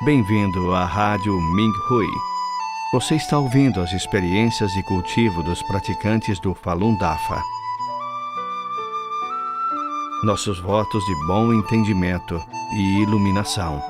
Bem-vindo à Rádio Minhui. Você está ouvindo as experiências de cultivo dos praticantes do Falun Dafa. Nossos votos de bom entendimento e iluminação.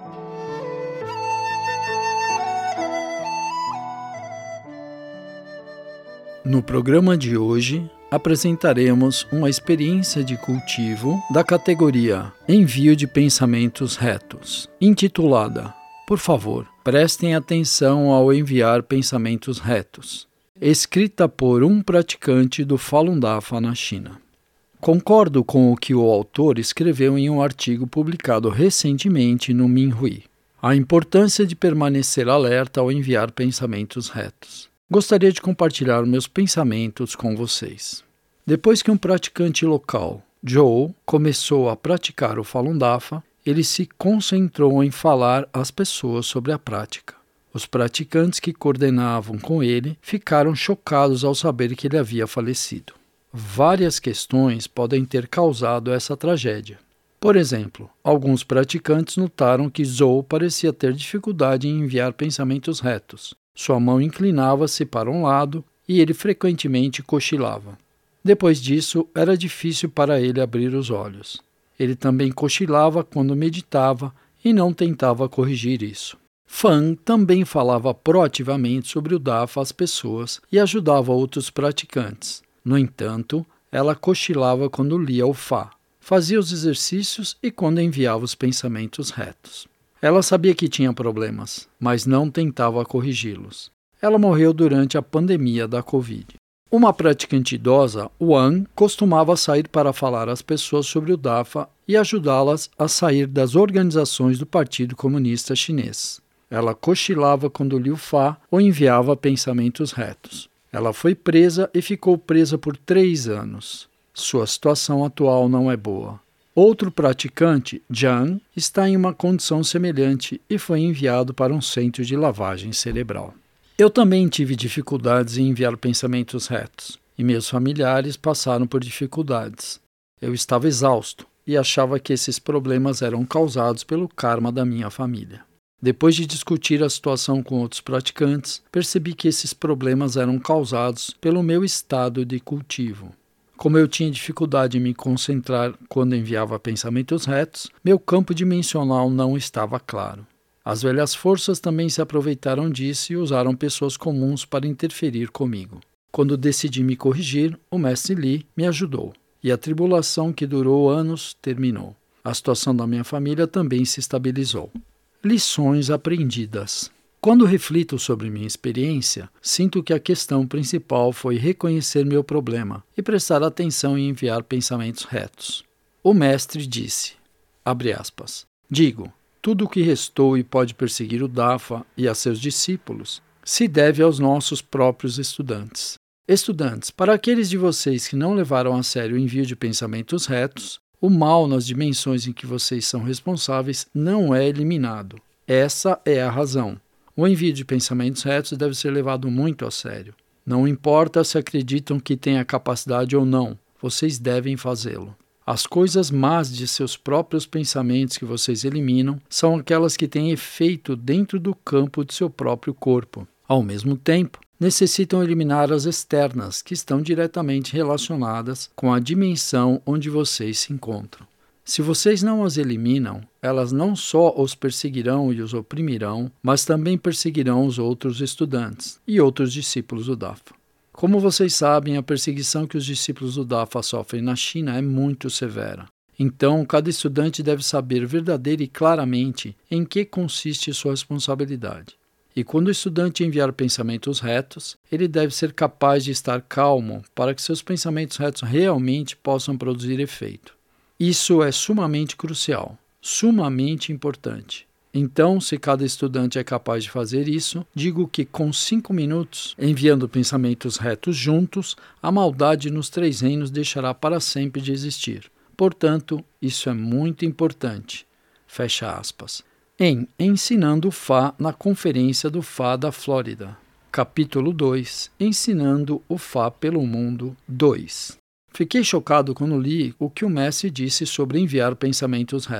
No programa de hoje, apresentaremos uma experiência de cultivo da categoria Envio de Pensamentos Retos, intitulada Por favor, prestem atenção ao enviar pensamentos retos, escrita por um praticante do Falun Dafa na China. Concordo com o que o autor escreveu em um artigo publicado recentemente no Minhui. A importância de permanecer alerta ao enviar pensamentos retos. Gostaria de compartilhar meus pensamentos com vocês. Depois que um praticante local, Joe, começou a praticar o Falun Dafa, ele se concentrou em falar às pessoas sobre a prática. Os praticantes que coordenavam com ele ficaram chocados ao saber que ele havia falecido. Várias questões podem ter causado essa tragédia. Por exemplo, alguns praticantes notaram que Joe parecia ter dificuldade em enviar pensamentos retos. Sua mão inclinava-se para um lado e ele frequentemente cochilava. Depois disso, era difícil para ele abrir os olhos. Ele também cochilava quando meditava e não tentava corrigir isso. Fan também falava proativamente sobre o Dafa às pessoas e ajudava outros praticantes. No entanto, ela cochilava quando lia o Fá, fazia os exercícios e quando enviava os pensamentos retos. Ela sabia que tinha problemas, mas não tentava corrigi-los. Ela morreu durante a pandemia da Covid. Uma praticante idosa, Wang, costumava sair para falar às pessoas sobre o Dafa e ajudá-las a sair das organizações do Partido Comunista Chinês. Ela cochilava quando lia o Fá ou enviava pensamentos retos. Ela foi presa e ficou presa por 3 anos. Sua situação atual não é boa. Outro praticante, Jiang, está em uma condição semelhante e foi enviado para um centro de lavagem cerebral. Eu também tive dificuldades em enviar pensamentos retos, e meus familiares passaram por dificuldades. Eu estava exausto e achava que esses problemas eram causados pelo karma da minha família. Depois de discutir a situação com outros praticantes, percebi que esses problemas eram causados pelo meu estado de cultivo. Como eu tinha dificuldade em me concentrar quando enviava pensamentos retos, meu campo dimensional não estava claro. As velhas forças também se aproveitaram disso e usaram pessoas comuns para interferir comigo. Quando decidi me corrigir, o mestre Li me ajudou, e a tribulação que durou anos terminou. A situação da minha família também se estabilizou. Lições aprendidas. Quando reflito sobre minha experiência, sinto que a questão principal foi reconhecer meu problema e prestar atenção em enviar pensamentos retos. O mestre disse, abre aspas, digo, tudo o que restou e pode perseguir o Dafa e a seus discípulos se deve aos nossos próprios estudantes. Estudantes, para aqueles de vocês que não levaram a sério o envio de pensamentos retos, o mal nas dimensões em que vocês são responsáveis não é eliminado. Essa é a razão. O envio de pensamentos retos deve ser levado muito a sério. Não importa se acreditam que têm a capacidade ou não, vocês devem fazê-lo. As coisas más de seus próprios pensamentos que vocês eliminam são aquelas que têm efeito dentro do campo de seu próprio corpo. Ao mesmo tempo, necessitam eliminar as externas, que estão diretamente relacionadas com a dimensão onde vocês se encontram. Se vocês não as eliminam, elas não só os perseguirão e os oprimirão, mas também perseguirão os outros estudantes e outros discípulos do Dafa. Como vocês sabem, a perseguição que os discípulos do Dafa sofrem na China é muito severa. Então, cada estudante deve saber verdadeira e claramente em que consiste sua responsabilidade. E quando o estudante enviar pensamentos retos, ele deve ser capaz de estar calmo para que seus pensamentos retos realmente possam produzir efeito. Isso é sumamente crucial, sumamente importante. Então, se cada estudante é capaz de fazer isso, digo que com 5 minutos, enviando pensamentos retos juntos, a maldade nos 3 reinos deixará para sempre de existir. Portanto, isso é muito importante. Fecha aspas. Em Ensinando o Fá na Conferência do Fá da Flórida. Capítulo 2. Ensinando o Fá pelo Mundo 2. Fiquei chocado quando li o que o mestre disse sobre enviar pensamentos retos.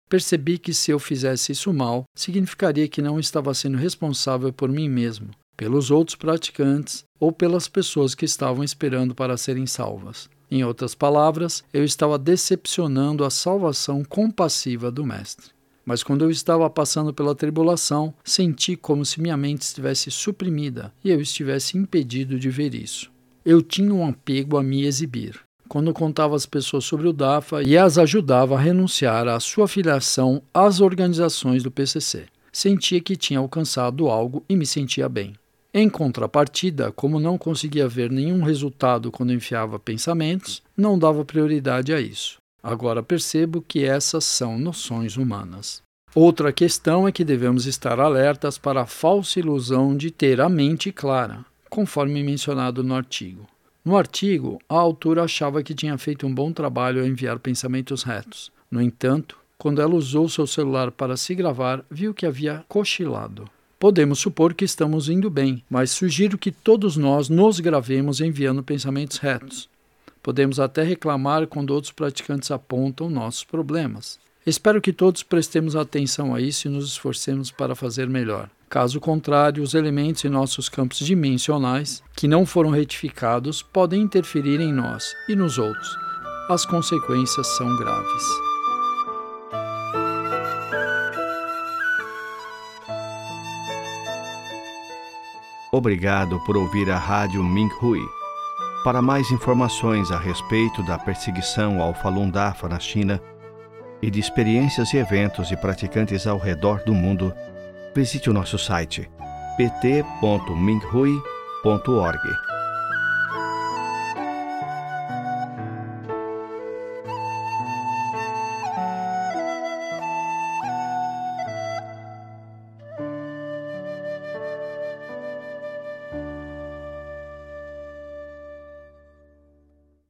Percebi que se eu fizesse isso mal, significaria que não estava sendo responsável por mim mesmo, pelos outros praticantes ou pelas pessoas que estavam esperando para serem salvas. Em outras palavras, eu estava decepcionando a salvação compassiva do Mestre. Mas quando eu estava passando pela tribulação, senti como se minha mente estivesse suprimida e eu estivesse impedido de ver isso. Eu tinha um apego a me exibir. Quando contava às pessoas sobre o DAFA e as ajudava a renunciar à sua filiação às organizações do PCC, sentia que tinha alcançado algo e me sentia bem. Em contrapartida, como não conseguia ver nenhum resultado quando enfiava pensamentos, não dava prioridade a isso. Agora percebo que essas são noções humanas. Outra questão é que devemos estar alertas para a falsa ilusão de ter a mente clara, conforme mencionado no artigo. No artigo, a autora achava que tinha feito um bom trabalho ao enviar pensamentos retos. No entanto, quando ela usou seu celular para se gravar, viu que havia cochilado. Podemos supor que estamos indo bem, mas sugiro que todos nós nos gravemos enviando pensamentos retos. Podemos até reclamar quando outros praticantes apontam nossos problemas. Espero que todos prestemos atenção a isso e nos esforcemos para fazer melhor. Caso contrário, os elementos em nossos campos dimensionais, que não foram retificados, podem interferir em nós e nos outros. As consequências são graves. Obrigado por ouvir a Rádio Minhui. Para mais informações a respeito da perseguição ao Falun Dafa na China e de experiências e eventos de praticantes ao redor do mundo, visite o nosso site pt.minhui.org.